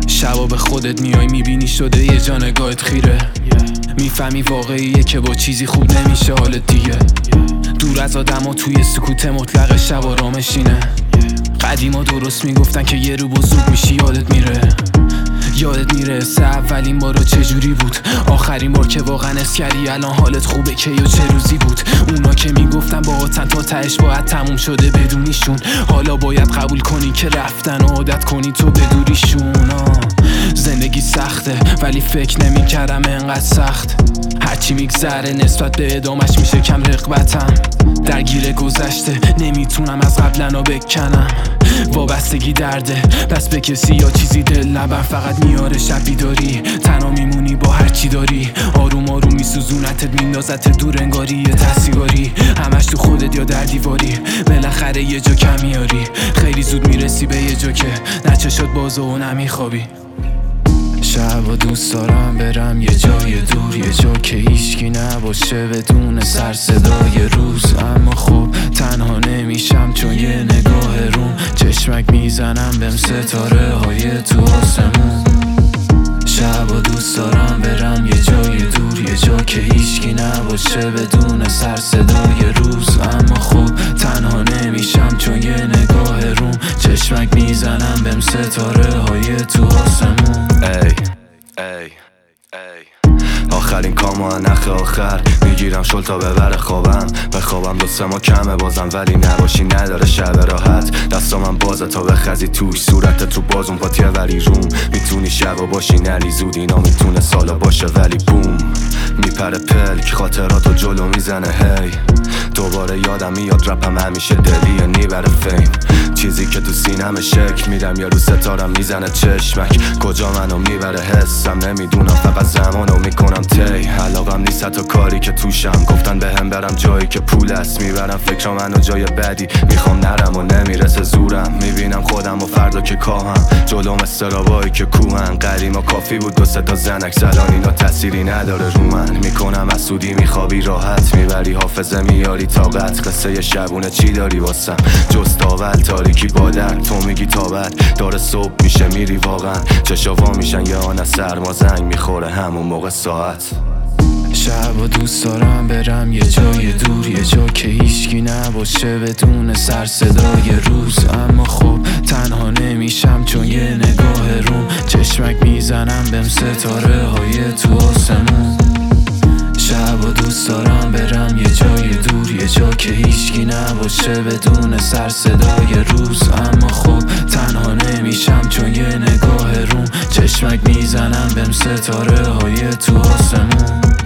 شبا به خودت میای میبینی شده یه جا نگاهت خیره، میفهمی واقعیه که با چیزی خوب نمیشه حالت دیگه. دور از آدم و توی سکوت مطلق شب آرامشینه. قدیما درست میگفتن که یه رو بزرگ میشی یادت میره سه اولین بارا چجوری بود، آخرین بار که واقعا اسکری الان حالت خوبه که یا چه روزی بود. اونا که میگفتن باهاتن تا تهش باید تموم شده بدونیشون، حالا باید قبول کنی که رفتن و عادت کنی تو بدوریشون. زندگی سخته ولی فکر نمیکردم انقدر سخت. هرچی میگذره نسبت به ادامش میشه کم رغبتم. درگیر گذشته نمیتونم از قبلنا بکنم. وابستگی درده بس به کسی یا چیزی دل نبر، فقط میاره شب بیداری. تنها میمونی با هرچی داری، آروم آروم میسوزونتت میندازت دور انگاری یه تحصیگاری. همش تو خودت یا در دیواری، بالاخره یه جا کم میاری. خیلی زود میرسی به یه جا که نچه شد بازه و نمیخوابی. شب دوست دارم برم یه جای دور، یه جا که هیچکی نباشه بدون سر صدای روز. اما خب تنها نمیشم چون یه نگاه روم چشمک میزنم بهم ستاره های تو آسمون. شب دوست دارم برم یه جای دور، یه جا که هیچکی نباشه بدون سر صدای روز. اما خب تنها نمیشم چون یه نگاه روم چشمک میزنم بهم ستاره های تو آسمون. آخرین کامو نخ آخر میگیرم شل تا ببره خوابم. بخوابم دو سه ماه کمه بازم ولی نباشی نداره شب راحت. دستا من بازه تا بخزی توش، صورت تو بازون پاتیه ولی روم. میتونی شبا باشی نلی زود، اینا میتونه سالا باشه ولی بوم. میپره پلک خاطراتو جلو میزنه هی. دوباره یادم میاد رپم همیشه دلیه نیبره فیم. چیزی که تو سینم شک میرم یا رو ستارم میزنه چشمک. کجا منو میبره حسم نمیدونم، فقط زمانو میکنم تی. علاقم نیست حتی کاری که توشم، گفتن بهم برم جایی که پول است. میبرم فکر منو جای بدی، میخوام نرم و نمیرسه زورم. میبینم خودم و فردا که کاهم جلوم استرابایی که کوهن. قدیما کافی بود دو سه تا زنک زدن، اینا تأثیری نداره رو من. میکنم اسودی میخوابی راحت، میبری حافظه میاری طاقت. قصه شبونه چی داری واسم جز تاول تاریکی بادر. تو میگی تابت داره صبح میشه میری واقعا، چشاوا میشن یه آن سرما زنگ میخوره همون موقع ساعت. شب دوست دارم برم یه جای دور، یه جا که هیچکی نباشه بدون سر صدای روز. اما خب تنها نمیشم چون یه نگاه روم چشمک میزنم بهم ستاره های تو آسمون. شب دوست دارم برم یه جای دور، یه جا که هیچکی نباشه بدون سر صدای روز. اما خب تنها نمیشم چون یه نگاه روم چشمک میزنم بهم ستاره های تو آسمون.